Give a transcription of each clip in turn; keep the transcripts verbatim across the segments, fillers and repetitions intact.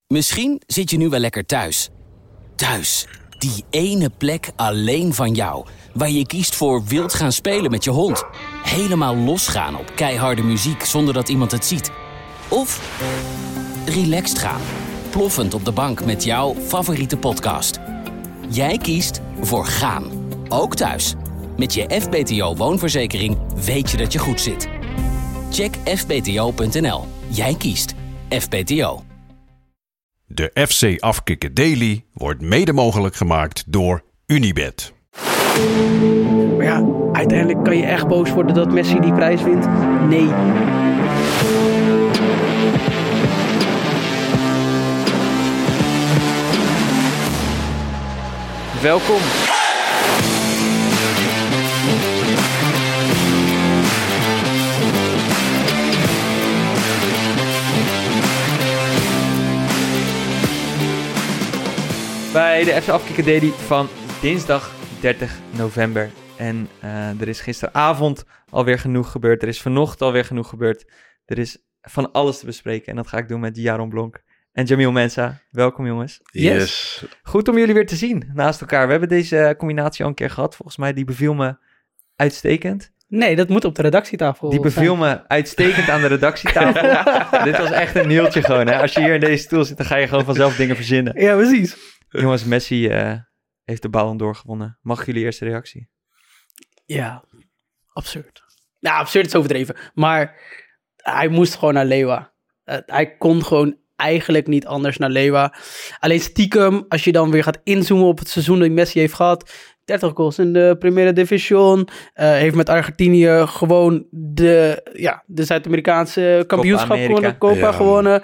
Misschien zit je nu wel lekker thuis. Thuis, die ene plek alleen van jou, waar je kiest voor wild gaan spelen met je hond. Helemaal losgaan op keiharde muziek zonder dat iemand het ziet. Of relaxed gaan, ploffend op de bank met jouw favoriete podcast. Jij kiest voor gaan, ook thuis. Met je F B T O-woonverzekering weet je dat je goed zit. Check f b t o punt n l. Jij kiest F B T O. De F C Afkikken Daily wordt mede mogelijk gemaakt door Unibet. Maar ja, uiteindelijk kan je echt boos worden dat Messi die prijs wint. Nee. Welkom. Bij de F C Afkikken Daily van dinsdag dertig november. En uh, er is gisteravond alweer genoeg gebeurd. Er is vanochtend alweer genoeg gebeurd. Er is van alles te bespreken. En dat ga ik doen met Jaron Blonk en Jamil Mensah. Welkom jongens. Yes. yes. Goed om jullie weer te zien naast elkaar. We hebben deze combinatie al een keer gehad. Volgens mij die beviel me uitstekend. Nee, dat moet op de redactietafel. Die beviel me uitstekend aan de redactietafel. Dit was echt een nieltje gewoon. Hè? Als je hier in deze stoel zit, dan ga je gewoon vanzelf dingen verzinnen. Ja, precies. Jongens, Messi uh, heeft de Ballon d'Or gewonnen. Mag jullie eerste reactie? Ja, absurd. Nou, absurd is overdreven. Maar hij moest gewoon naar Leeuwen. Uh, hij kon gewoon eigenlijk niet anders naar Leeuwen. Alleen stiekem, als je dan weer gaat inzoomen op het seizoen dat Messi heeft gehad. dertig goals in de Primera Division. Uh, heeft met Argentinië gewoon de, ja, de Zuid-Amerikaanse kampioenschap gewonnen. Copa ja. gewonnen.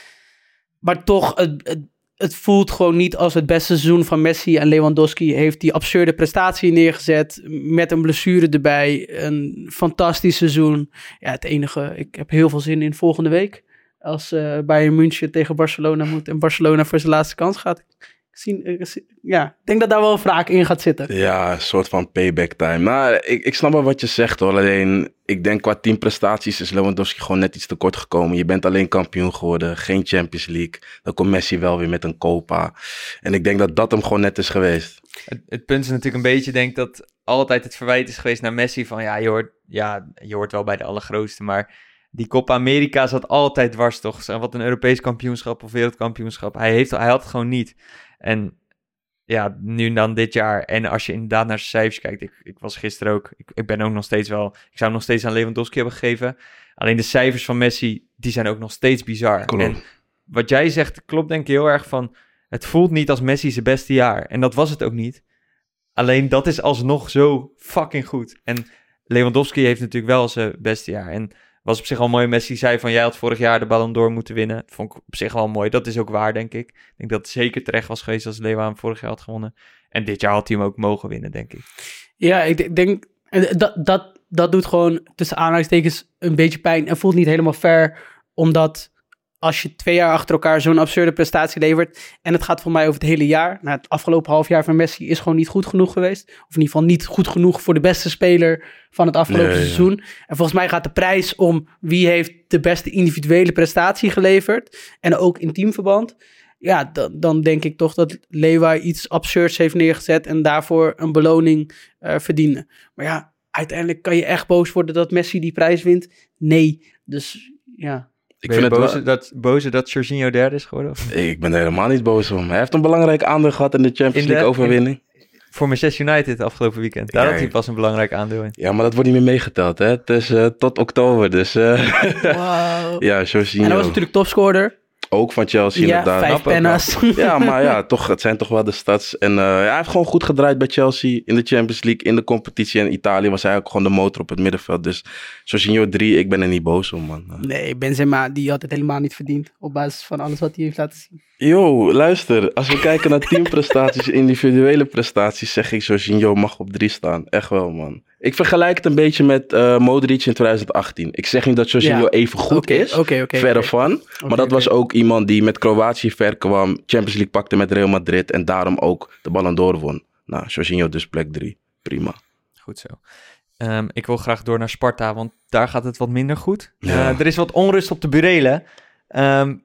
Maar toch, het, het, het voelt gewoon niet als het beste seizoen van Messi. En Lewandowski heeft die absurde prestatie neergezet. Met een blessure erbij. Een fantastisch seizoen. Ja, het enige, ik heb heel veel zin in volgende week. Als uh, Bayern München tegen Barcelona moet. En Barcelona voor zijn laatste kans gaat. Zien, ja, ik denk dat daar wel wraak in gaat zitten. Ja, een soort van payback time. Maar ik, ik snap wel wat je zegt hoor. Alleen, ik denk qua teamprestaties is Lewandowski gewoon net iets te kort gekomen. Je bent alleen kampioen geworden, geen Champions League. Dan komt Messi wel weer met een Copa. En ik denk dat dat hem gewoon net is geweest. Het, het punt is natuurlijk een beetje, denk dat altijd het verwijt is geweest naar Messi. Van ja, je hoort, ja, je hoort wel bij de allergrootste, maar die Copa America zat altijd dwars toch. Wat een Europees kampioenschap of wereldkampioenschap. Hij, heeft, hij had het gewoon niet. En ja, nu dan dit jaar. En als je inderdaad naar zijn cijfers kijkt. Ik, ik was gisteren ook. Ik, ik ben ook nog steeds wel. Ik zou nog steeds aan Lewandowski hebben gegeven. Alleen de cijfers van Messi, die zijn ook nog steeds bizar. Klopt. En wat jij zegt, klopt denk ik heel erg van. Het voelt niet als Messi zijn beste jaar. En dat was het ook niet. Alleen dat is alsnog zo fucking goed. En Lewandowski heeft natuurlijk wel zijn beste jaar. En was op zich al mooi. Messi zei van, jij had vorig jaar de Ballon d'Or moeten winnen. Dat vond ik op zich wel mooi. Dat is ook waar, denk ik. Ik denk dat het zeker terecht was geweest als Leeuwen hem vorig jaar had gewonnen. En dit jaar had hij hem ook mogen winnen, denk ik. Ja, ik denk, dat, dat, dat doet gewoon tussen aanhalingstekens een beetje pijn. En voelt niet helemaal fair, omdat als je twee jaar achter elkaar zo'n absurde prestatie levert, en het gaat voor mij over het hele jaar. Nou, het afgelopen half jaar van Messi is gewoon niet goed genoeg geweest. Of in ieder geval niet goed genoeg voor de beste speler van het afgelopen nee, seizoen. Ja. En volgens mij gaat de prijs om wie heeft de beste individuele prestatie geleverd. En ook in teamverband. Ja, dan, dan denk ik toch dat Lewa iets absurds heeft neergezet en daarvoor een beloning uh, verdiende. Maar ja, uiteindelijk kan je echt boos worden dat Messi die prijs wint. Nee, dus ja. Ik ben vind je boos, wel... dat, boos dat Jorginho derde is geworden? Of? Ik ben er helemaal niet boos om. Hij heeft een belangrijk aandeel gehad in de Champions League overwinning. Voor Manchester United afgelopen weekend. Daar ja, had hij pas een belangrijk aandeel in. Ja, maar dat wordt niet meer meegeteld. Hè? Het is uh, tot oktober. Dus uh... wow. Ja, Jorginho. En hij was natuurlijk topscorer. Ook van Chelsea ja, inderdaad. vijf penna's. Ja, maar ja, toch, het zijn toch wel de stats. En uh, ja, hij heeft gewoon goed gedraaid bij Chelsea in de Champions League, in de competitie. En Italië was hij ook gewoon de motor op het middenveld. Dus Jorginho drie, ik ben er niet boos om, man. Nee, Benzema, die had het helemaal niet verdiend. Op basis van alles wat hij heeft laten zien. Yo, luister. Als we kijken naar teamprestaties, individuele prestaties, zeg ik Jorginho mag op drie staan. Echt wel, man. Ik vergelijk het een beetje met uh, Modric in twintig achttien. Ik zeg niet dat Jorginho ja. even goed okay, is, okay, okay, verre okay. van. Maar okay, dat was okay. ook iemand die met Kroatië ver kwam, Champions League pakte met Real Madrid en daarom ook de Ballon d'Or won. Nou, Jorginho dus plek drie. Prima. Goed zo. Um, ik wil graag door naar Sparta, want daar gaat het wat minder goed. Ja. Uh, er is wat onrust op de burelen. Um,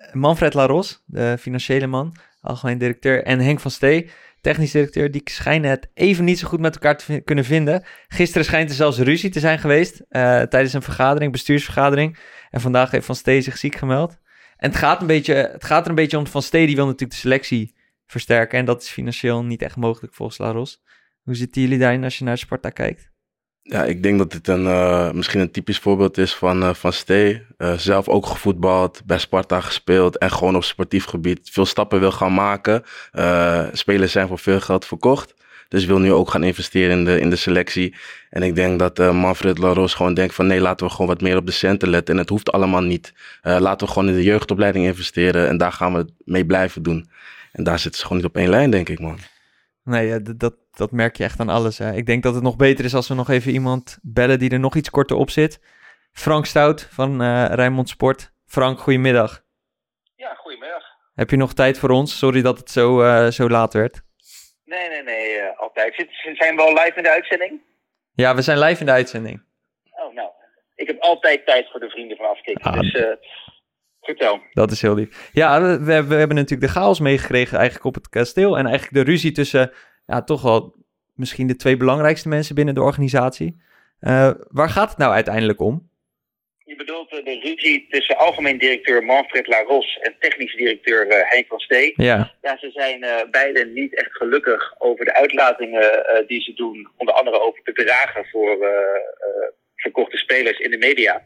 Manfred Laros, de financiële man, algemeen directeur, en Henk van Stee, technisch directeur, die schijnen het even niet zo goed met elkaar te v- kunnen vinden. Gisteren schijnt er zelfs ruzie te zijn geweest uh, tijdens een vergadering, bestuursvergadering. En vandaag heeft Van Stee zich ziek gemeld. En het gaat, een beetje, het gaat er een beetje om, Van Stee die wil natuurlijk de selectie versterken. En dat is financieel niet echt mogelijk volgens Laros. Hoe zitten jullie daarin als je naar Sparta kijkt? Ja, ik denk dat dit een, uh, misschien een typisch voorbeeld is van, uh, van Stee. Uh, zelf ook gevoetbald, bij Sparta gespeeld en gewoon op sportief gebied veel stappen wil gaan maken. Uh, spelers zijn voor veel geld verkocht. Dus wil nu ook gaan investeren in de, in de selectie. En ik denk dat uh, Manfred Laros gewoon denkt van nee, laten we gewoon wat meer op de centen letten. En het hoeft allemaal niet. Uh, laten we gewoon in de jeugdopleiding investeren en daar gaan we het mee blijven doen. En daar zitten ze gewoon niet op één lijn, denk ik, man. Nee, uh, dat, dat, dat merk je echt aan alles. Hè. Ik denk dat het nog beter is als we nog even iemand bellen die er nog iets korter op zit. Frank Stout van uh, Rijnmond Sport. Frank, goedemiddag. Ja, goedemiddag. Heb je nog tijd voor ons? Sorry dat het zo, uh, zo laat werd. Nee, nee, nee, uh, altijd. Zit, zijn we al live in de uitzending? Ja, we zijn live in de uitzending. Oh, nou. Ik heb altijd tijd voor de vrienden van Afkikken, Ah, dus uh, vertel. Dat is heel lief. Ja, we, we, we hebben natuurlijk de chaos meegekregen eigenlijk op het kasteel. En eigenlijk de ruzie tussen, ja, toch wel misschien de twee belangrijkste mensen binnen de organisatie. Uh, waar gaat het nou uiteindelijk om? Je bedoelt uh, de ruzie tussen algemeen directeur Manfred Laros en technisch directeur uh, Henk van Stee. Ja. Ja, ze zijn uh, beiden niet echt gelukkig over de uitlatingen uh, die ze doen. Onder andere over de bedragen voor uh, uh, verkochte spelers in de media.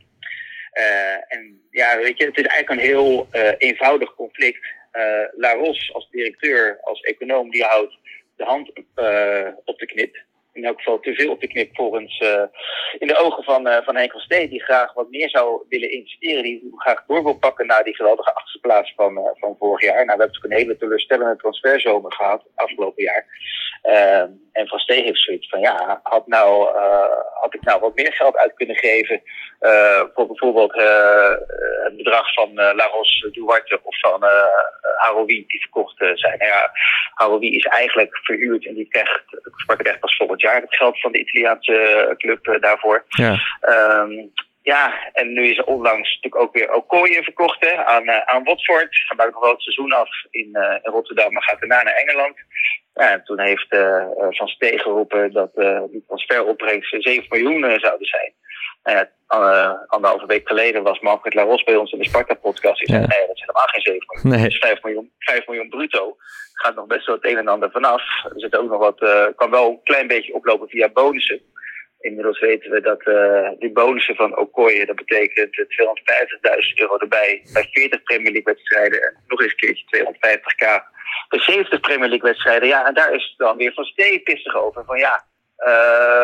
Uh, en ja, weet je, het is eigenlijk een heel uh, eenvoudig conflict. Uh, Laros als directeur, als econoom, die houdt de hand uh, op de knip. In elk geval te veel op de knip volgens uh, in de ogen van, uh, van Henk van Stee, die graag wat meer zou willen investeren, die graag door wil pakken na die geweldige achtste plaats van, uh, van vorig jaar. Nou, we hebben natuurlijk een hele teleurstellende transferzomer gehad afgelopen jaar. Uh, en Van Stee heeft zoiets van, ja, had, nou, uh, had ik nou wat meer geld uit kunnen geven uh, voor bijvoorbeeld uh, het bedrag van uh, Laros Duarte of van uh, Haroui die verkocht uh, zijn. Nou ja, Haroui is eigenlijk verhuurd en die krijgt, ik echt pas volgend jaar het geld van de Italiaanse club uh, daarvoor. Ja. Um, ja, en nu is er onlangs natuurlijk ook weer Okoye verkocht hè, aan, uh, aan Watford. Hij maakt nog wel het seizoen af in, uh, in Rotterdam, maar gaat daarna naar Engeland. Ja, en toen heeft uh, Van Stee geroepen dat uh, die transferopbrengst zeven miljoen uh, zouden zijn. Uh, uh, anderhalve week geleden was Manfred Laros bij ons in de Sparta-podcast. Die zei, ja. nee, dat is helemaal geen zeven miljoen. Nee. Dat is vijf miljoen, vijf miljoen bruto. Er gaat nog best wel het een en ander vanaf. Er zit ook nog wat, uh, kan wel een klein beetje oplopen via bonussen. Inmiddels weten we dat uh, die bonussen van Okoye, dat betekent tweehonderdvijftigduizend euro erbij bij veertig Premier League wedstrijden en nog eens een keertje tweehonderdvijftigduizend bij zeventig Premier League wedstrijden. Ja, en daar is dan weer Van Stee pissig over. Van ja, uh,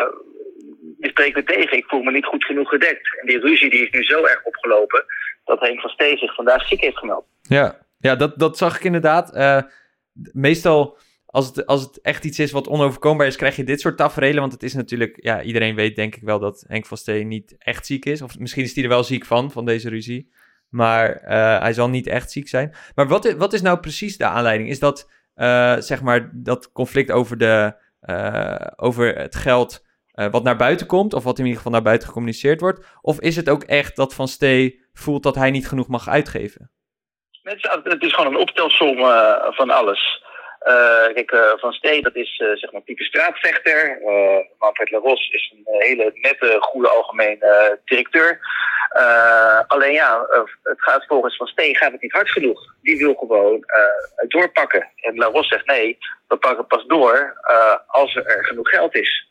die spreekt me tegen, ik voel me niet goed genoeg gedekt. En die ruzie die is nu zo erg opgelopen dat Henk van Stee zich vandaag ziek heeft gemeld. Ja, ja dat, dat zag ik inderdaad. Uh, meestal... Als het, als het echt iets is wat onoverkombaar is, krijg je dit soort taferelen. Want het is natuurlijk, ja, iedereen weet denk ik wel dat Henk van Stee niet echt ziek is. Of misschien is hij er wel ziek van, van deze ruzie. Maar uh, hij zal niet echt ziek zijn. Maar wat is, wat is nou precies de aanleiding? Is dat, uh, zeg maar, dat conflict over, de, uh, over het geld uh, wat naar buiten komt? Of wat in ieder geval naar buiten gecommuniceerd wordt? Of is het ook echt dat Van Stee voelt dat hij niet genoeg mag uitgeven? Het is, het is gewoon een optelsom uh, van alles. Uh, kijk, uh, Van Stee, dat is uh, zeg maar type straatvechter. Uh, Manfred Laros is een uh, hele nette, goede algemeen uh, directeur. Uh, alleen ja, uh, het gaat volgens Van Stee gaat het niet hard genoeg. Die wil gewoon uh, doorpakken. En Laros zegt nee, we pakken pas door uh, als er genoeg geld is.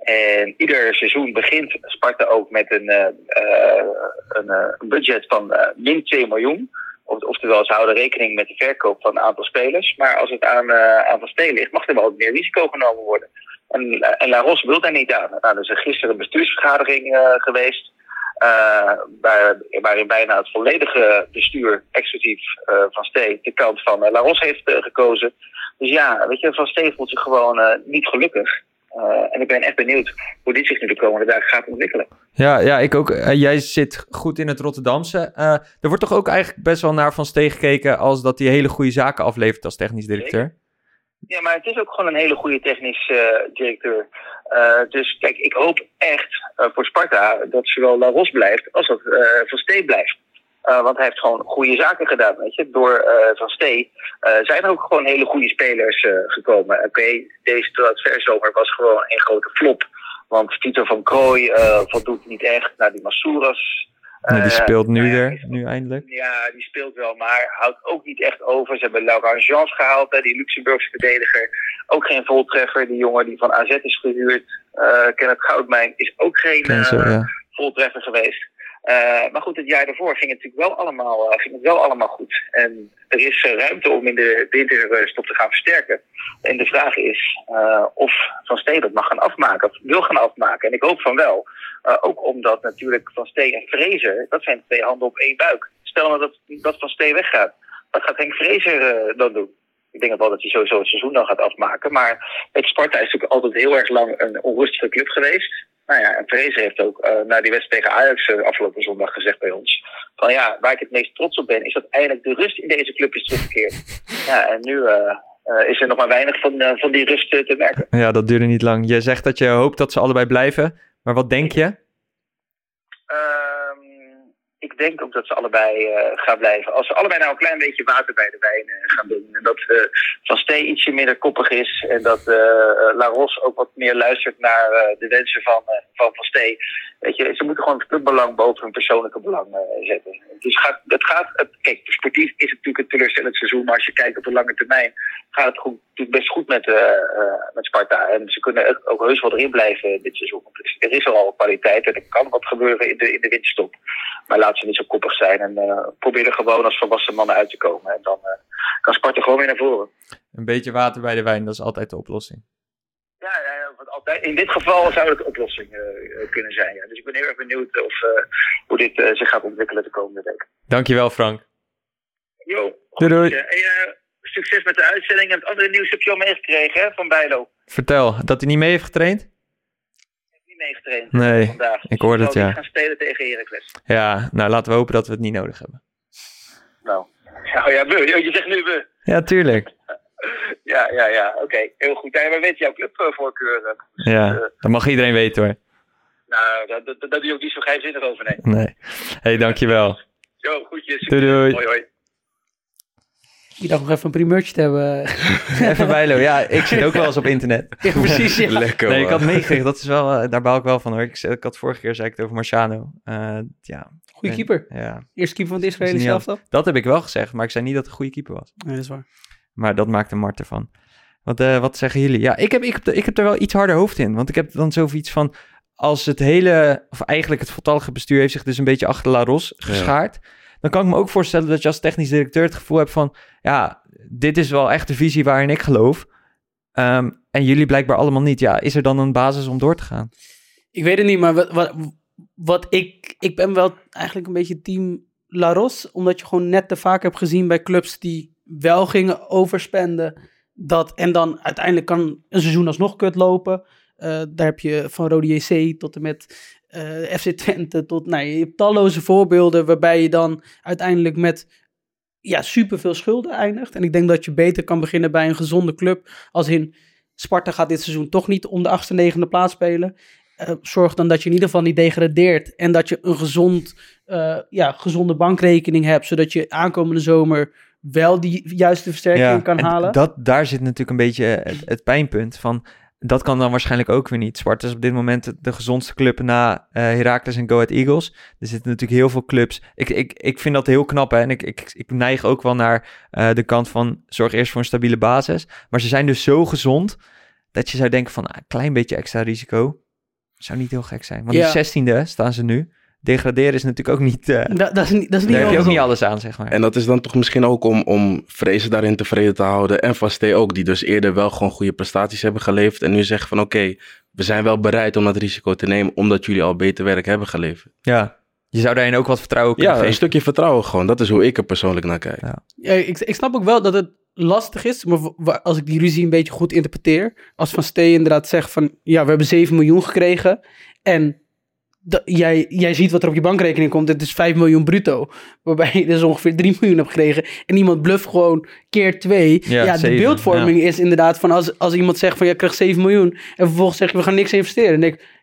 En ieder seizoen begint Sparta ook met een, uh, uh, een, uh, een budget van uh, min twee miljoen. Oftewel, ze houden rekening met de verkoop van een aantal spelers. Maar als het aan, uh, aan Van Stee ligt, mag er wel wat meer risico genomen worden. En, uh, en Laros wil daar niet aan. Nou, er is gisteren een bestuursvergadering uh, geweest. Uh, waar, waarin bijna het volledige bestuur, exclusief uh, Van Stee, de kant van uh, Laros heeft uh, gekozen. Dus ja, weet je, Van Stee voelt zich gewoon uh, niet gelukkig. Uh, en ik ben echt benieuwd hoe dit zich nu de komende dagen gaat ontwikkelen. Ja, ja ik ook. Uh, jij zit goed in het Rotterdamse. Uh, er wordt toch ook eigenlijk best wel naar Van Stee gekeken als dat hij hele goede zaken aflevert als technisch directeur? Zeker. Ja, maar het is ook gewoon een hele goede technisch uh, directeur. Uh, dus kijk, ik hoop echt uh, voor Sparta dat zowel Laros blijft als dat uh, Van Stee blijft. Uh, want hij heeft gewoon goede zaken gedaan, weet je. Door uh, Van Stee uh, zijn er ook gewoon hele goede spelers uh, gekomen. Oké, okay, deze transferzomer was gewoon een grote flop. Want Tito van Krooi uh, voldoet niet echt naar die Massouras. Nee, die speelt nu uh, er, nu eindelijk. Ja, die speelt wel, maar houdt ook niet echt over. Ze hebben Laurent Jans gehaald, hè, die Luxemburgse verdediger. Ook geen voltreffer. Die jongen die van A Z is gehuurd, uh, Kenneth Goudmijn, is ook geen uh, zo, ja. voltreffer geweest. Uh, maar goed, het jaar daarvoor ging het natuurlijk wel allemaal, uh, ging het wel allemaal goed. En er is uh, ruimte om in de winterstop te gaan versterken. En de vraag is uh, of Van Stee dat mag gaan afmaken, of wil gaan afmaken. En ik hoop van wel. Uh, ook omdat natuurlijk Van Stee en Fraser, dat zijn twee handen op één buik. Stel nou dat, dat Van Stee weggaat, wat gaat Henk Fraser uh, dan doen? Ik denk wel dat hij sowieso het seizoen dan gaat afmaken. Maar het Sparta is natuurlijk altijd heel erg lang een onrustige club geweest. Nou ja, en Fraser heeft ook uh, na die wedstrijd tegen Ajax uh, afgelopen zondag gezegd bij ons. Van ja, waar ik het meest trots op ben, is dat eindelijk de rust in deze club is teruggekeerd. Ja, en nu uh, uh, is er nog maar weinig van, uh, van die rust uh, te merken. Ja, dat duurde niet lang. Je zegt dat je hoopt dat ze allebei blijven. Maar wat denk je? Um, ik denk ook dat ze allebei uh, gaan blijven. Als ze allebei nou een klein beetje water bij de wijn uh, gaan doen. En dat uh, Van Stee ietsje minder koppig is. En dat uh, La Ros ook wat meer luistert naar uh, de wensen van uh, Van, van Stee. Weet je, ze moeten gewoon het clubbelang boven hun persoonlijke belang uh, zetten. Dus gaat, het gaat, het, kijk, sportief is het natuurlijk een teleurstellend seizoen. Maar als je kijkt op de lange termijn, gaat het goed, natuurlijk best goed met, uh, uh, met Sparta. En ze kunnen ook heus wel erin blijven dit seizoen. Dus er is al kwaliteit en er kan wat gebeuren in de, in de winterstop. Maar laat ze niet zo koppig zijn en uh, probeer er gewoon als volwassen mannen uit te komen. En dan uh, kan Sparta gewoon weer naar voren. Een beetje water bij de wijn, dat is altijd de oplossing. Ja, ja altijd, in dit geval zou het de oplossing uh, kunnen zijn. Ja. Dus ik ben heel erg benieuwd of, uh, hoe dit uh, zich gaat ontwikkelen de komende weken. Dankjewel, Frank. Jo, doei doei. Uh, en, uh, succes met de uitzending. En het andere nieuws heb je al meegekregen, hè, van Bijlo. Vertel, dat hij niet mee heeft getraind? Meegetraind nee, vandaag. ik hoorde het, ja. We gaan spelen tegen Heracles. Ja, nou laten we hopen dat we het niet nodig hebben. Nou, ja, ja, bu. Je zegt nu bu. Ja, tuurlijk. ja, ja, ja, oké, okay. Heel goed. Ja, we weten jouw clubvoorkeur. Dus, ja, uh, dat mag iedereen weten hoor. Nou, dat, dat, dat doe je ook niet zo geheimzinnig over, nee. Nee. Hé, hey, dankjewel. Zo, goedjes. Doei, doei. Hoi, hoi. Ik dacht nog even een primeurtje te hebben. Even bijlo. Ja, ik zit ook wel eens op internet. Ja, precies. Ja. Lekker, nee, ik had meegekregen. Dat is wel, uh, daar baal ik wel van hoor. Ik, ik had vorige keer zei ik het over Marciano. Uh, ja. Goeie keeper. Ja. Eerste keeper van het Israëlische elftal. Dat heb ik wel gezegd, maar ik zei niet dat het een goede keeper was. Nee, dat is waar. Maar dat maakt een Mart ervan. Wat, uh, wat zeggen jullie? Ja, ik heb, ik, heb, ik heb er wel iets harder hoofd in. Want ik heb dan zoiets van, als het hele, of eigenlijk het voltallige bestuur heeft zich dus een beetje achter La Ros geschaard. Ja. Dan kan ik me ook voorstellen dat je als technisch directeur het gevoel hebt van, ja, dit is wel echt de visie waarin ik geloof. Um, en jullie blijkbaar allemaal niet. Ja, is er dan een basis om door te gaan? Ik weet het niet, maar wat, wat, wat ik, ik ben wel eigenlijk een beetje team La Ros, omdat je gewoon net te vaak hebt gezien bij clubs die wel gingen overspenden. Dat, en dan uiteindelijk kan een seizoen alsnog kut lopen. Uh, daar heb je van Rode J C tot en met uh, F C Twente. Tot, nou, je hebt talloze voorbeelden waarbij je dan uiteindelijk met ja, superveel schulden eindigt. En ik denk dat je beter kan beginnen bij een gezonde club. Als in Sparta gaat dit seizoen toch niet om de achtste, negende plaats spelen. Uh, zorg dan dat je in ieder geval niet degradeert. En dat je een gezond, uh, ja, gezonde bankrekening hebt. Zodat je aankomende zomer wel die juiste versterking ja, kan halen. Dat, daar zit natuurlijk een beetje het, het pijnpunt van. Dat kan dan waarschijnlijk ook weer niet. Sparta is op dit moment de gezondste club na uh, Heracles en Go Ahead Eagles. Er zitten natuurlijk heel veel clubs. Ik, ik, ik vind dat heel knap. Hè? En ik, ik, ik neig ook wel naar uh, de kant van zorg eerst voor een stabiele basis. Maar ze zijn dus zo gezond dat je zou denken van ah, een klein beetje extra risico. Zou niet heel gek zijn. Want ja. de zestiende staan ze nu. Degraderen is natuurlijk ook niet... Uh, dat, dat is niet, dat is niet daar heb je ook niet alles aan, zeg maar. En dat is dan toch misschien ook om, om Vrezen daarin tevreden te houden. En Van Stee ook, die dus eerder wel gewoon goede prestaties hebben geleverd. En nu zeggen van oké, okay, we zijn wel bereid om dat risico te nemen, omdat jullie al beter werk hebben geleverd. Ja, je zou daarin ook wat vertrouwen kunnen ja, geven. Ja, een stukje vertrouwen gewoon. Dat is hoe ik er persoonlijk naar kijk. Ja. Ja, ik, ik snap ook wel dat het lastig is, maar als ik die ruzie een beetje goed interpreteer, als Van Stee inderdaad zegt van ja, we hebben zeven miljoen gekregen en Dat, jij, jij ziet wat er op je bankrekening komt. Het is vijf miljoen bruto. Waarbij je dus ongeveer drie miljoen hebt gekregen. En iemand bluft gewoon keer twee. Ja, ja de zeven, beeldvorming ja. is inderdaad van als, als iemand zegt van ja, ik krijg zeven miljoen. En vervolgens zeg je we gaan niks investeren. Dan denk ik,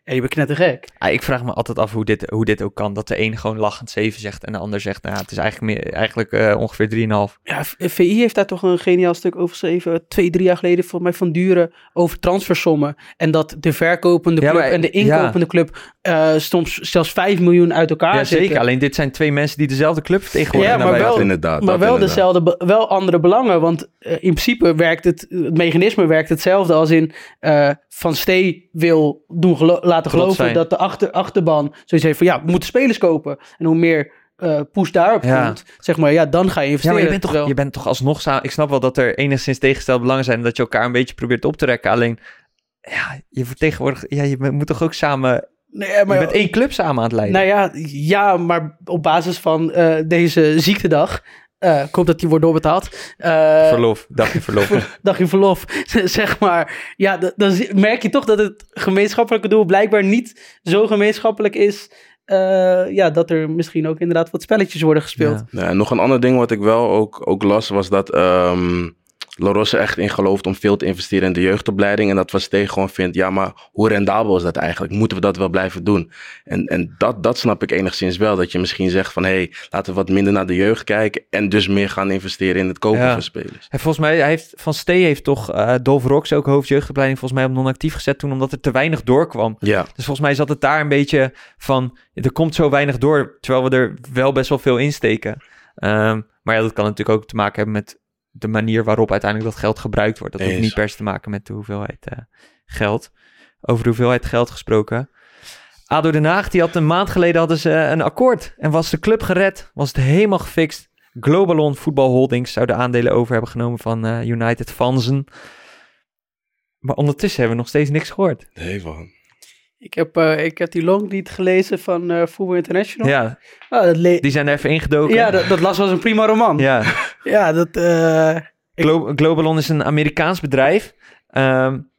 Ja, je bent knettergek. Ah, ik vraag me altijd af hoe dit, hoe dit ook kan. Dat de een gewoon lachend zeven zegt en de ander zegt... nou, het is eigenlijk, meer, eigenlijk uh, ongeveer drie komma vijf. Ja, V I heeft daar toch een geniaal stuk over geschreven. Twee, drie jaar geleden volgens mij van Duren over transfersommen. En dat de verkopende club ja, maar, en de inkopende ja. club... Uh, soms zelfs vijf miljoen uit elkaar ja, zitten. Zeker. Alleen dit zijn twee mensen die dezelfde club vertegenwoordigen. Ja, maar wel, inderdaad, maar wel inderdaad. dezelfde, wel andere belangen. Want uh, in principe werkt het, het mechanisme werkt hetzelfde als in uh, Van Stee wil doen gelo- laten geloven zijn. dat de achter, achterban zoiets heeft van ja, we moeten spelers kopen. En hoe meer uh, push daarop ja. komt, zeg maar, ja, dan ga je investeren. Ja, maar je bent toch, je bent toch alsnog samen... Ik snap wel dat er enigszins tegengestelde belangen zijn en dat je elkaar een beetje probeert op te rekken. Alleen, ja, je vertegenwoordigt... Ja, je moet toch ook samen... Nee, maar, je bent één club samen aan het leiden. Nou ja, ja maar op basis van uh, deze ziektedag... Uh, ik hoop dat die wordt doorbetaald. Uh, verlof, dagje verlof. dagje verlof, zeg maar. Ja, d- dan merk je toch dat het gemeenschappelijke doel blijkbaar niet zo gemeenschappelijk is... Uh, ja, dat er misschien ook inderdaad wat spelletjes worden gespeeld. Ja. Ja, nog een ander ding wat ik wel ook, ook las, was dat... Um... La Rosse echt in gelooft om veel te investeren in de jeugdopleiding. En dat Van Steen gewoon vindt, ja, maar hoe rendabel is dat eigenlijk? Moeten we dat wel blijven doen? En, en dat, dat snap ik enigszins wel. Dat je misschien zegt van, hé, hey, laten we wat minder naar de jeugd kijken. En dus meer gaan investeren in het kopen ja. van spelers. En volgens mij, hij heeft, Van Steen heeft toch uh, Dolf Rox, ook hoofdjeugdopleiding, volgens mij op non-actief gezet toen, omdat er te weinig doorkwam. Ja. Dus volgens mij zat het daar een beetje van, er komt zo weinig door, terwijl we er wel best wel veel insteken. Um, maar ja, dat kan natuurlijk ook te maken hebben met de manier waarop uiteindelijk dat geld gebruikt wordt. Dat heeft niet per se te maken met de hoeveelheid uh, geld. Over de hoeveelheid geld gesproken. A D O Den Haag, die had een maand geleden hadden ze een akkoord. En was de club gered, was het helemaal gefixt. Globalon Voetbal Holdings zou de aandelen over hebben genomen van uh, United Vanzen. Maar ondertussen hebben we nog steeds niks gehoord. Nee, man. Ik heb, uh, ik heb die long niet gelezen van uh, Voetbal International. Ja, oh, dat le- die zijn er even ingedoken. Ja, dat, dat las als een prima roman. Ja, ja dat... Uh, Glo- Globalon is een Amerikaans bedrijf. Um,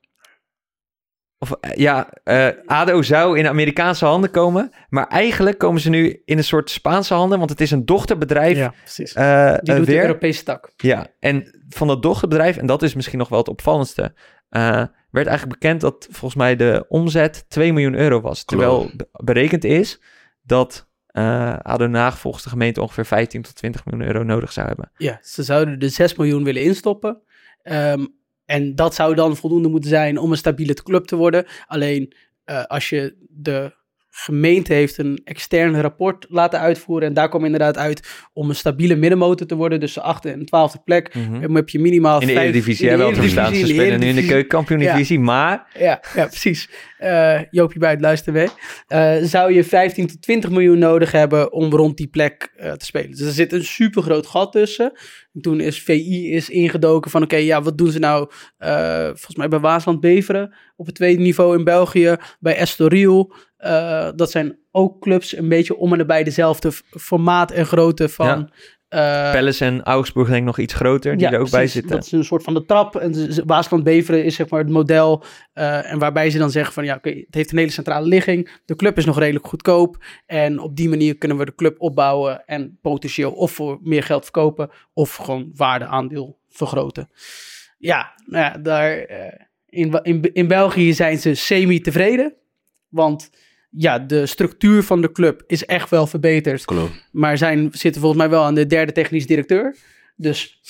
of uh, ja, uh, A D O zou in Amerikaanse handen komen. Maar eigenlijk komen ze nu in een soort Spaanse handen. Want het is een dochterbedrijf. Ja, precies. Uh, die doet weer. de Europese tak. Ja, en van dat dochterbedrijf, en dat is misschien nog wel het opvallendste... Uh, werd eigenlijk bekend dat volgens mij de omzet twee miljoen euro was. Terwijl be- berekend is dat uh, A D O Den Haag volgens de gemeente ongeveer vijftien tot twintig miljoen euro nodig zou hebben. Ja, ze zouden de zes miljoen willen instoppen. Um, en dat zou dan voldoende moeten zijn om een stabiele club te worden. Alleen uh, als je de gemeente heeft een extern rapport laten uitvoeren. En daar kwam inderdaad uit om een stabiele middenmotor te worden. Dus de achtste en twaalfde plek. Mm-hmm. Dan heb je minimaal in de vijf... Eredivisie, wel te verstaan. Ze spelen nu in de keukenkampioen-divisie, ja. maar... Ja, ja precies. Uh, Joopje Buit, luister mee. Uh, zou je vijftien tot twintig miljoen nodig hebben om rond die plek uh, te spelen. Dus er zit een supergroot gat tussen. En toen is V I is ingedoken van oké, okay, ja, wat doen ze nou? Uh, volgens mij bij Waasland Beveren op het tweede niveau in België. Bij Estoril. Uh, dat zijn ook clubs een beetje om en nabij dezelfde formaat en grootte van... Ja. Uh, Palace en Augsburg denk ik nog iets groter, die ja, er ook precies, bij zitten. Dat is een soort van de trap. En Waasland Beveren is zeg maar het model. Uh, en waarbij ze dan zeggen van ja, oké, okay, het heeft een hele centrale ligging. De club is nog redelijk goedkoop. En op die manier kunnen we de club opbouwen en potentieel of voor meer geld verkopen of gewoon waardeaandeel vergroten. Ja, nou ja, daar uh, in, in, in België zijn ze semi-tevreden. Want ja, de structuur van de club is echt wel verbeterd. Klopt. Maar zijn, zitten volgens mij wel aan de derde technisch directeur. Dus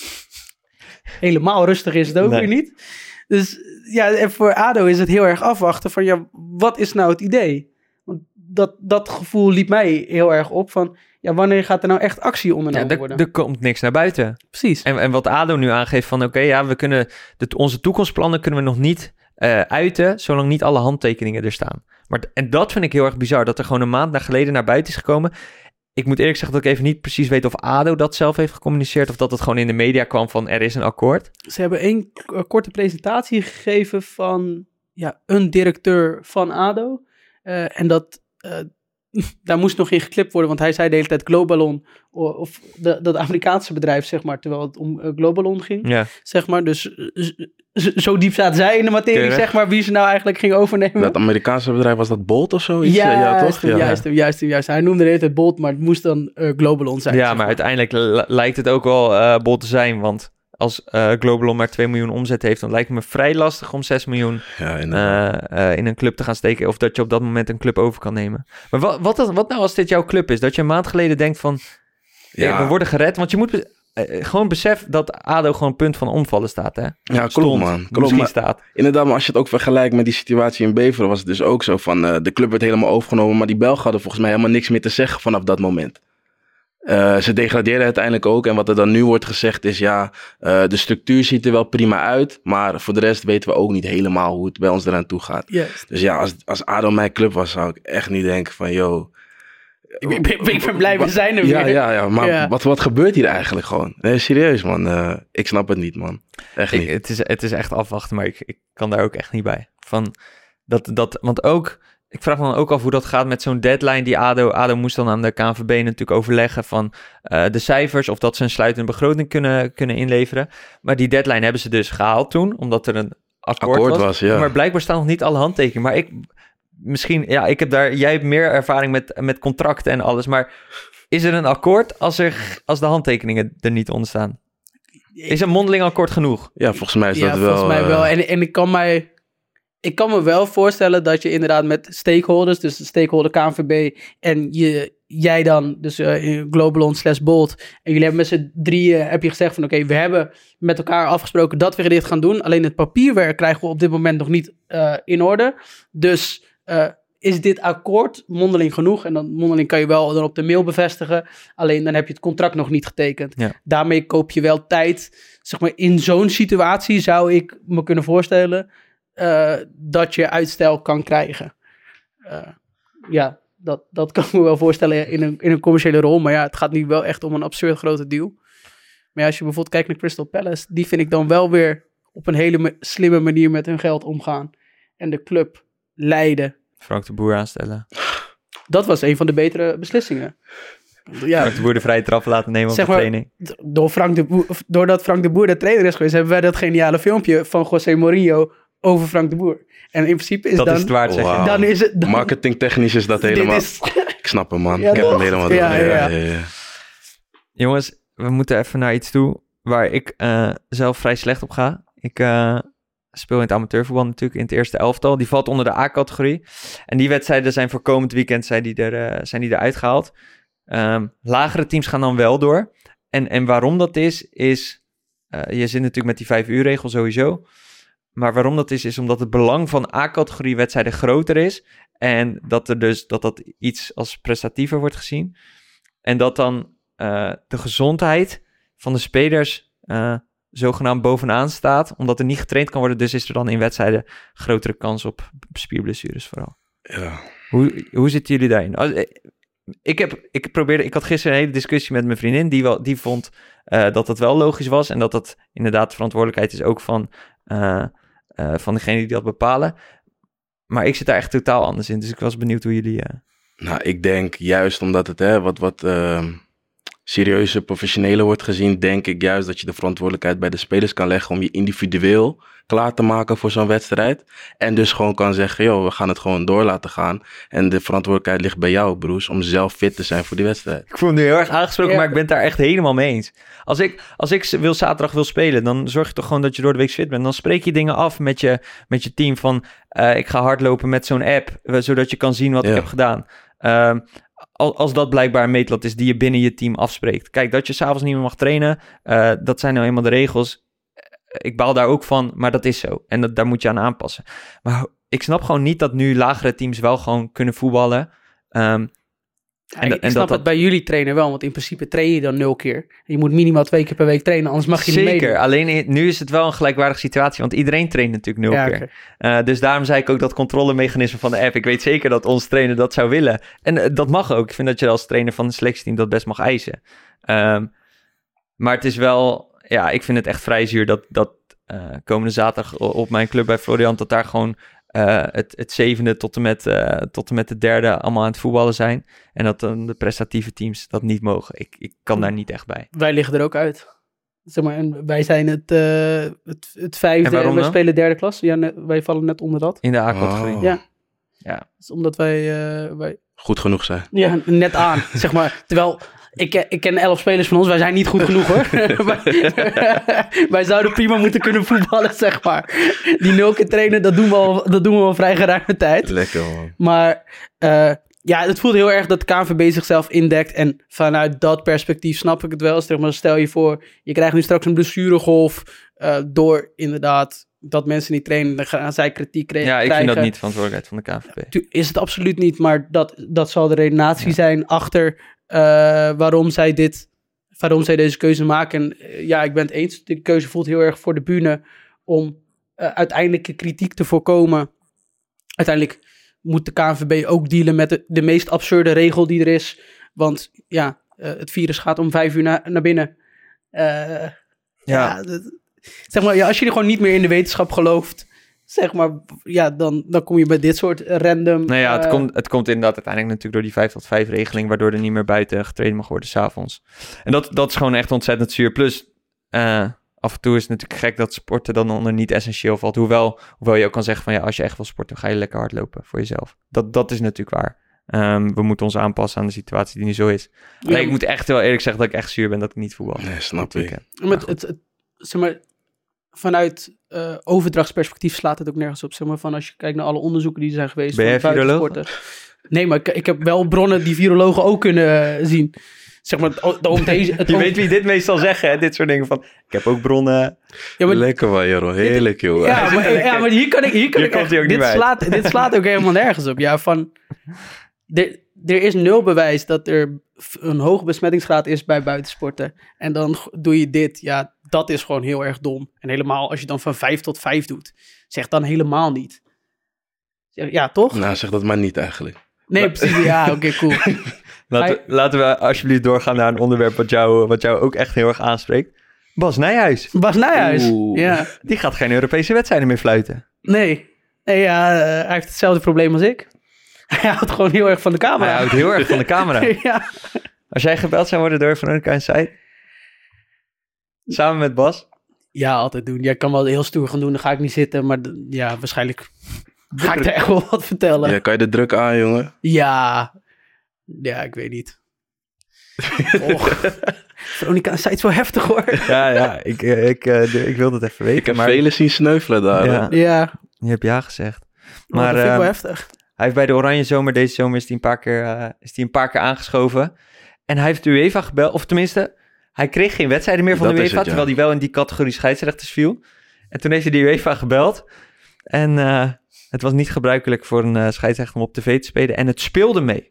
helemaal rustig is het ook nee. weer niet. Dus ja, en voor A D O is het heel erg afwachten van ja, wat is nou het idee? Want dat, dat gevoel liep mij heel erg op van ja, wanneer gaat er nou echt actie ondernomen ja, er, worden? Er komt niks naar buiten. Precies. En, en wat A D O nu aangeeft van oké, okay, ja, we kunnen de, onze toekomstplannen kunnen we nog niet uh, uiten, zolang niet alle handtekeningen er staan. Maar, en dat vind ik heel erg bizar, dat er gewoon een maand geleden naar buiten is gekomen. Ik moet eerlijk zeggen dat ik even niet precies weet of A D O dat zelf heeft gecommuniceerd of dat het gewoon in de media kwam van er is een akkoord. Ze hebben één k- korte presentatie gegeven van ja, een directeur van A D O. Uh, en dat, uh, daar moest nog in geklipt worden, want hij zei de hele tijd Globalon, of de, dat Amerikaanse bedrijf, zeg maar, terwijl het om uh, Globalon ging, ja. zeg maar. Dus z- z- zo diep zaten zij in de materie, Keurig. zeg maar, wie ze nou eigenlijk ging overnemen. Dat Amerikaanse bedrijf, was dat Bolt of zoiets? Ja, ja toch? Ja, juist, ja. juist, juist. Hij noemde de hele tijd Bolt, maar het moest dan uh, Globalon zijn. Ja, zeg maar, maar uiteindelijk l- lijkt het ook wel uh, Bolt te zijn, want als uh, Globalon maar twee miljoen omzet heeft, dan lijkt het me vrij lastig om zes miljoen Ja, uh, uh, in een club te gaan steken. Of dat je op dat moment een club over kan nemen. Maar wat, wat, wat nou als dit jouw club is? Dat je een maand geleden denkt van, ja. hey, we worden gered. Want je moet be- uh, gewoon besef dat A D O gewoon punt van omvallen staat. Hè? Ja, klopt Stond, man. Klopt, misschien maar staat. Inderdaad, maar als je het ook vergelijkt met die situatie in Beveren, was het dus ook zo van, uh, de club werd helemaal overgenomen, maar die Belgen hadden volgens mij helemaal niks meer te zeggen vanaf dat moment. Uh, ze degradeerden uiteindelijk ook. En wat er dan nu wordt gezegd is, ja, uh, de structuur ziet er wel prima uit. Maar voor de rest weten we ook niet helemaal hoe het bij ons eraan toe gaat. Yes. Dus ja, als, als A D O mijn club was, zou ik echt niet denken van, yo. Ik ben, ik ben, ik ben blij, we zijn er ja, weer. Ja, ja, maar ja. Wat, wat gebeurt hier eigenlijk gewoon? Nee, serieus man, uh, ik snap het niet man. Echt niet. Ik, het, is, het is echt afwachten, maar ik, ik kan daar ook echt niet bij. Van dat, dat, want ook... Ik vraag me dan ook af hoe dat gaat met zo'n deadline die A D O... A D O moest dan aan de K N V B natuurlijk overleggen van uh, de cijfers, of dat ze een sluitende begroting kunnen, kunnen inleveren. Maar die deadline hebben ze dus gehaald toen, omdat er een akkoord, akkoord was. was ja. Maar blijkbaar staan nog niet alle handtekeningen. Maar ik, misschien, ja, ik heb daar, jij hebt meer ervaring met, met contracten en alles. Maar is er een akkoord als, er, als de handtekeningen er niet onder staan? Is een mondeling akkoord genoeg? Ja, volgens mij is ja, dat wel... volgens mij wel. Uh, En, en ik kan mij... Ik kan me wel voorstellen dat je inderdaad met stakeholders, dus de stakeholder K N V B en je, jij dan, dus uh, Globalon slash Bolt, en jullie hebben met z'n drieën, heb je gezegd van oké, okay, we hebben met elkaar afgesproken dat we dit gaan doen, alleen het papierwerk krijgen we op dit moment nog niet uh, in orde. Dus uh, is dit akkoord mondeling genoeg? En dan mondeling kan je wel dan op de mail bevestigen, alleen dan heb je het contract nog niet getekend. Ja. Daarmee koop je wel tijd. Zeg maar in zo'n situatie zou ik me kunnen voorstellen Uh, dat je uitstel kan krijgen. Uh, ja, dat, dat kan ik me wel voorstellen in een, in een commerciële rol. Maar ja, het gaat nu wel echt om een absurd grote deal. Maar ja, als je bijvoorbeeld kijkt naar Crystal Palace, die vind ik dan wel weer op een hele me- slimme manier met hun geld omgaan. En de club leiden. Frank de Boer aanstellen. Dat was een van de betere beslissingen. Ja, Frank de Boer de vrije trap laten nemen op zeg de maar, training. Door Frank de Boer, doordat Frank de Boer de trainer is geweest, hebben wij dat geniale filmpje van José Mourinho over Frank de Boer. En in principe is dat dan... is het waard, zeg je. Wow. Dan is het... Dan, marketingtechnisch is dat helemaal... Is, ik snap hem, man. Ja, ik heb toch? hem helemaal... Ja, ja, ja. Ja, ja, ja. Jongens, we moeten even naar iets toe waar ik uh, zelf vrij slecht op ga. Ik uh, speel in het amateurvoetbal natuurlijk in het eerste elftal. Die valt onder de A-categorie. En die wedstrijden zijn voor komend weekend zijn die, er, uh, zijn die eruit gehaald. Um, lagere teams gaan dan wel door. En, en waarom dat is, is... Uh, je zit natuurlijk met die vijf uur regel sowieso. Maar waarom dat is, is omdat het belang van A-categorie wedstrijden groter is. En dat er dus dat dat iets als prestatiever wordt gezien. En dat dan uh, de gezondheid van de spelers uh, zogenaamd bovenaan staat. Omdat er niet getraind kan worden. Dus is er dan in wedstrijden grotere kans op spierblessures vooral. Ja. Hoe, hoe zitten jullie daarin? Als, ik, heb, ik, probeerde, ik had gisteren een hele discussie met mijn vriendin. Die, wel, die vond uh, dat dat wel logisch was. En dat dat inderdaad de verantwoordelijkheid is ook van... Uh, Uh, van degene die dat bepalen. Maar ik zit daar echt totaal anders in. Dus ik was benieuwd hoe jullie... Uh... Nou, ik denk juist omdat het hè, wat, wat uh, serieuzer, professioneler wordt gezien... denk ik juist dat je de verantwoordelijkheid bij de spelers kan leggen... om je individueel klaar te maken voor zo'n wedstrijd. En dus gewoon kan zeggen, joh, we gaan het gewoon door laten gaan. En de verantwoordelijkheid ligt bij jou, broers... om zelf fit te zijn voor die wedstrijd. Ik voel me nu heel erg aangesproken, Ja. maar ik ben het daar echt helemaal mee eens. Als ik, als ik wil zaterdag wil spelen, dan zorg je toch gewoon dat je door de week fit bent. Dan spreek je dingen af met je, met je team van... Uh, ik ga hardlopen met zo'n app, uh, zodat je kan zien wat Ja. ik heb gedaan. Uh, als, als dat blijkbaar een meetlat is die je binnen je team afspreekt. Kijk, dat je s'avonds niet meer mag trainen, uh, dat zijn nou eenmaal de regels. Ik baal daar ook van, maar dat is zo. En dat, daar moet je aan aanpassen. Maar ik snap gewoon niet dat nu lagere teams wel gewoon kunnen voetballen. Um, Ja, En ik dat- en snap dat- het bij jullie trainen wel, want in principe train je dan nul keer. Je moet minimaal twee keer per week trainen, anders mag je niet meedoen. Zeker, alleen in- nu is het wel een gelijkwaardige situatie, want iedereen traint natuurlijk nul Ja, keer. oké. Uh, dus daarom zei ik ook dat controlemechanisme van de app. Ik weet zeker dat ons trainer dat zou willen. En uh, dat mag ook. Ik vind dat je als trainer van een selectieteam dat best mag eisen. Um, maar het is wel... Ja, ik vind het echt vrij zuur dat, dat uh, komende zaterdag op mijn club bij Florian... dat daar gewoon uh, het, het zevende tot en, met, uh, tot en met de derde allemaal aan het voetballen zijn. En dat dan de prestatieve teams dat niet mogen. Ik, ik kan daar niet echt bij. Wij liggen er ook uit. Zeg maar, en wij zijn het, uh, het, het vijfde En en, waarom we dan? spelen derde klas. Ja, net- wij vallen net onder dat. In de A-categorie. Oh. Ja. Ja. Dat is omdat wij, uh, wij... Goed genoeg zijn. Ja, net aan, zeg maar. Terwijl, Ik, ken- ik ken elf spelers van ons. Wij zijn niet goed genoeg, hoor. wij, wij zouden prima moeten kunnen voetballen, zeg maar. Die nul keer trainen, dat doen we al, dat doen we al vrij geruime tijd. Lekker, man. Maar uh, ja, het voelt heel erg dat de K N V B zichzelf indekt. En vanuit dat perspectief snap ik het wel. Zeg maar, stel je voor, je krijgt nu straks een blessuregolf uh, door inderdaad dat mensen niet trainen. Dan gaan zij kritiek kre- Ja, krijgen. ik vind dat niet verantwoordelijkheid van de K N V B. Tu- Is het absoluut niet, maar dat, dat zal de redenatie Ja. zijn achter uh, waarom zij dit, waarom zij deze keuze maken. En uh, ja, ik ben het eens. De keuze voelt heel erg voor de bühne om uh, uiteindelijke kritiek te voorkomen. Uiteindelijk moet de K N V B ook dealen met de, de meest absurde regel die er is. Want ja, uh, het virus gaat om vijf uur na, naar binnen. Uh, ja, ja dat, zeg maar, ja, als je er gewoon niet meer in de wetenschap gelooft, zeg maar, ja, dan, dan kom je bij dit soort random... Nou ja, het, uh, komt, het komt inderdaad uiteindelijk natuurlijk door die vijf tot vijf regeling, waardoor er niet meer buiten getraind mag worden 's avonds. En dat, dat is gewoon echt ontzettend zuur. Plus, uh, af en toe is het natuurlijk gek dat sporten dan onder niet essentieel valt. Hoewel, hoewel je ook kan zeggen van ja, als je echt wil sporten, ga je lekker hardlopen voor jezelf. Dat, dat is natuurlijk waar. Um, we moeten ons aanpassen aan de situatie die nu zo is. ja, Alleen, ik moet echt wel eerlijk zeggen dat ik echt zuur ben dat ik niet voetbal. Nee, snap ik. Met het, het, zeg maar, vanuit uh, overdrachtsperspectief slaat het ook nergens op. Zeg maar, van als je kijkt naar alle onderzoeken die er zijn geweest. Ben jij van viroloog? buitensporten. Nee, maar ik, ik heb wel bronnen die virologen ook kunnen uh, zien. Zeg maar, de, de, deze, het Je O M T weet wie dit meestal zeggen, hè? Dit soort dingen van, ik heb ook bronnen. ja, maar, Lekker man, Jeroen. Heerlijk, joh. ja, maar, ja, maar hier kan ik, hier kan Hier ik komt echt, hij ook niet dit, bij. slaat, dit slaat ook helemaal nergens op. Ja, van, er, er is nul bewijs dat er een hoge besmettingsgraad is bij buitensporten. En dan doe je dit. Ja, dat is gewoon heel erg dom. En helemaal als je dan van vijf tot vijf doet. Zeg dan helemaal niet. Zeg, ja, toch? Nou, zeg dat maar niet eigenlijk. Nee, precies. Ja, oké, okay, cool. Laten, Hij- laten we alsjeblieft doorgaan naar een onderwerp wat jou, wat jou ook echt heel erg aanspreekt. Bas Nijhuis. Bas Nijhuis. Oeh. Ja, Die gaat geen Europese wedstrijden meer fluiten. nee. Nee, ja, uh, hij heeft hetzelfde probleem als ik. Hij houdt gewoon heel erg van de Maar camera. hij houdt heel erg van de camera. ja. Als jij gebeld zou worden door Veronica Inside, samen met Bas, Ja, altijd doen. Jij kan wel heel stoer gaan doen, dan ga ik niet zitten. Maar d- ja, waarschijnlijk ga ik er echt wel wat vertellen. Ja, kan je de druk aan, jongen? Ja, ja, ik weet niet. Och, Veronica Inside is wel heftig, hoor. ja, ja, ik, eh, ik, eh, de- ik wil dat even weten. Ik heb maar velen zien sneuvelen daar. Ja. hè. Ja, je hebt ja gezegd. maar Maar dat vind ik eh, wel heftig. hij heeft bij de Oranje Zomer, deze zomer is hij een paar keer, eh, is hij een paar keer aangeschoven. En hij heeft de UEFA gebeld, of tenminste, hij kreeg geen wedstrijden meer van Dat de is UEFA, het, ja. terwijl hij wel in die categorie scheidsrechters viel. En toen heeft hij de UEFA gebeld. En eh, het was niet gebruikelijk voor een uh, scheidsrechter om op tv te spelen. En het speelde mee.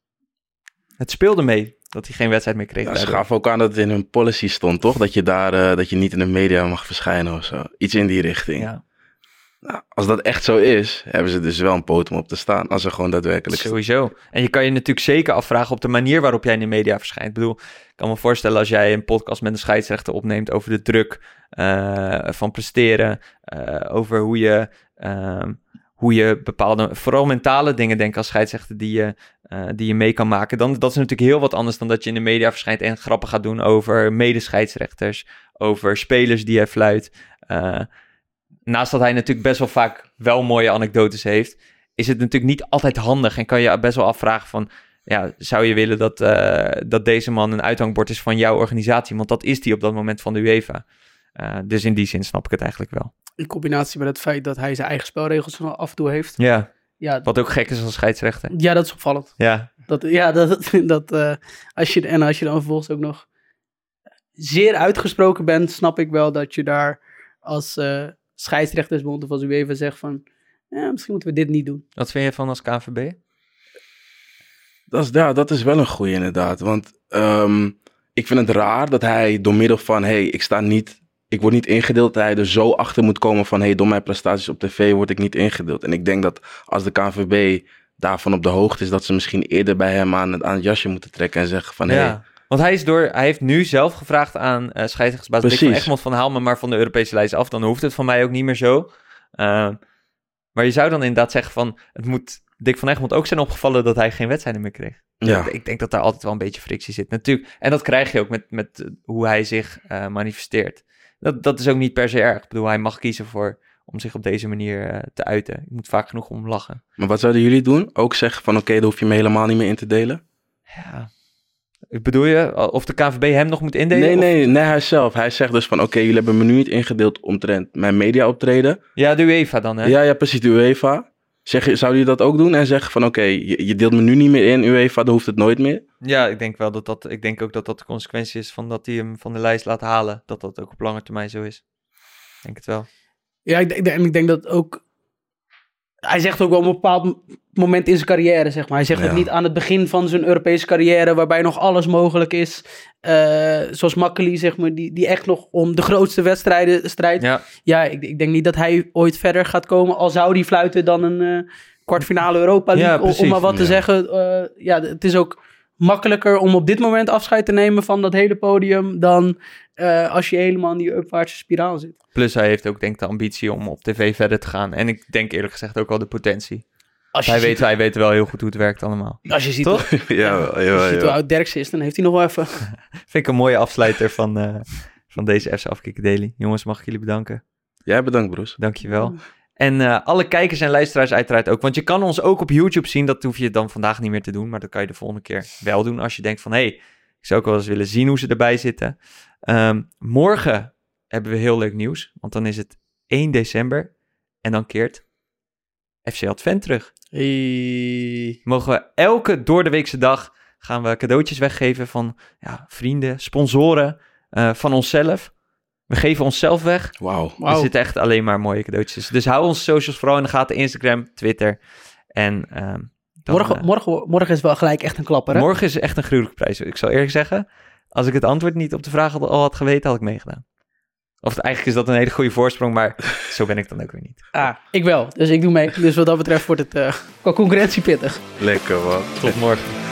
Het speelde mee dat hij geen wedstrijd meer kreeg. Ja, ze daardoor. gaven ook aan dat het in hun policy stond, toch? Dat je daar, eh, dat je niet in de media mag verschijnen of zo. Iets in die richting. Ja, Nou, als dat echt zo is, hebben ze dus wel een poot om op te staan. Als ze gewoon daadwerkelijk... sowieso. En je kan je natuurlijk zeker afvragen op de manier waarop jij in de media verschijnt. Ik bedoel, ik kan me voorstellen als jij een podcast met een scheidsrechter opneemt over de druk uh, van presteren, uh, over hoe je, uh, hoe je bepaalde, vooral mentale dingen denkt als scheidsrechter die je, uh, die je mee kan maken. Dan, dat is natuurlijk heel wat anders dan dat je in de media verschijnt en grappen gaat doen over medescheidsrechters, over spelers die hij fluit. Uh, naast dat hij natuurlijk best wel vaak wel mooie anekdotes heeft, is het natuurlijk niet altijd handig en kan je best wel afvragen van, ja, zou je willen dat, uh, dat deze man een uithangbord is van jouw organisatie? Want dat is die op dat moment van de UEFA. Uh, dus in die zin snap ik het eigenlijk wel. In combinatie met het feit dat hij zijn eigen spelregels af en toe heeft. Ja, Ja, wat ook gek is als scheidsrechter. ja dat is opvallend. Ja, Dat, ja, dat, dat, uh, als je, en als je dan vervolgens ook nog zeer uitgesproken bent, snap ik wel dat je daar als uh, scheidsrechtersbond of als UEFA zegt van, ja, misschien moeten we dit niet doen. wat vind je van als K N V B? Dat is, ja, dat is wel een goeie inderdaad. Want um, ik vind het raar dat hij door middel van... hey, ik sta niet... Ik word niet ingedeeld, dat hij er zo achter moet komen van... hey, door mijn prestaties op tv word ik niet ingedeeld. En ik denk dat als de K N V B daarvan op de hoogte is... dat ze misschien eerder bij hem aan het, aan het jasje moeten trekken en zeggen van... Ja, hey, want hij, is door, hij heeft nu zelf gevraagd aan uh, scheidsrechtersbaas Dick van Precies. Egmond van haal me maar van de Europese lijst af. Dan hoeft het van mij ook niet meer zo. Uh, maar je zou dan inderdaad zeggen van... het moet Dick van Egmond ook zijn opgevallen dat hij geen wedstrijden meer kreeg. ja, Ik denk dat daar altijd wel een beetje frictie zit. Natuurlijk. En dat krijg je ook met, met hoe hij zich uh, manifesteert. Dat, dat is ook niet per se erg. Ik bedoel, hij mag kiezen voor om zich op deze manier uh, te uiten. Ik moet vaak genoeg om lachen. maar wat zouden jullie doen? Ook zeggen van oké, okay, dan hoef je me helemaal niet meer in te delen? Ja. Bedoel je of de K N V B hem nog moet indelen? Nee, of? nee, nee, hij zelf. Hij zegt dus van, oké, okay, jullie hebben me nu niet ingedeeld omtrent mijn media optreden. Ja, de UEFA dan, hè? Ja, ja, precies, de UEFA. Zeg, zouden jullie dat ook doen en zeggen van, oké, okay, je, je deelt me nu niet meer in, UEFA, dan hoeft het nooit meer? Ja, ik denk wel dat dat, ik denk ook dat dat de consequentie is van dat hij hem van de lijst laat halen. Dat dat ook op lange termijn zo is. Ik denk het wel. Ja, ik, ik, denk, ik denk dat ook... Hij zegt ook wel op een bepaald moment in zijn carrière, zeg maar. Hij zegt ja. het niet aan het begin van zijn Europese carrière, waarbij nog alles mogelijk is. Uh, zoals Makkeli, zeg maar, die, die echt nog om de grootste wedstrijden strijdt. Ja, ja ik, ik denk niet dat hij ooit verder gaat komen, al zou die fluiten dan een uh, kwartfinale Europa League, ja, precies, om maar wat te ja. zeggen. Uh, ja, het is ook makkelijker om op dit moment afscheid te nemen van dat hele podium dan uh, als je helemaal in die upwaartse spiraal zit. Plus hij heeft ook denk ik de ambitie om op tv verder te gaan. En ik denk eerlijk gezegd ook wel de potentie. Als hij, weet, hij weet wel heel goed hoe het werkt allemaal. Als je ziet, toch? ja, ja, als je ziet ja. hoe oud Derksen is, dan heeft hij nog wel even... Vind ik een mooie afsluiter van, uh, van deze F C Afkikken Daily. Jongens, mag ik jullie bedanken? Jij bedankt, broers. Dankjewel. En uh, alle kijkers en luisteraars uiteraard ook. Want je kan ons ook op YouTube zien. Dat hoef je dan vandaag niet meer te doen. Maar dat kan je de volgende keer wel doen. Als je denkt van, hé, hey, ik zou ook wel eens willen zien hoe ze erbij zitten. Um, morgen hebben we heel leuk nieuws. Want dan is het één december. En dan keert F C Advent terug. Hey. Mogen we elke doordeweekse dag gaan we cadeautjes weggeven van ja, vrienden, sponsoren, uh, van onszelf. We geven onszelf weg. Wauw. Wow. Er zitten echt alleen maar mooie cadeautjes. Dus hou onze socials vooral in de gaten. Instagram, Twitter. En um, dan, morgen, uh, morgen, morgen is wel gelijk echt een klapper, hè? Morgen is echt een gruwelijke prijs. Ik zal eerlijk zeggen, als ik het antwoord niet op de vraag al had geweten, had ik meegedaan. Of eigenlijk is dat een hele goede voorsprong, maar zo ben ik dan ook weer niet. Ah, ik wel. Dus ik doe mee. Dus wat dat betreft wordt het uh, qua concurrentie pittig. Lekker, man. Tot morgen.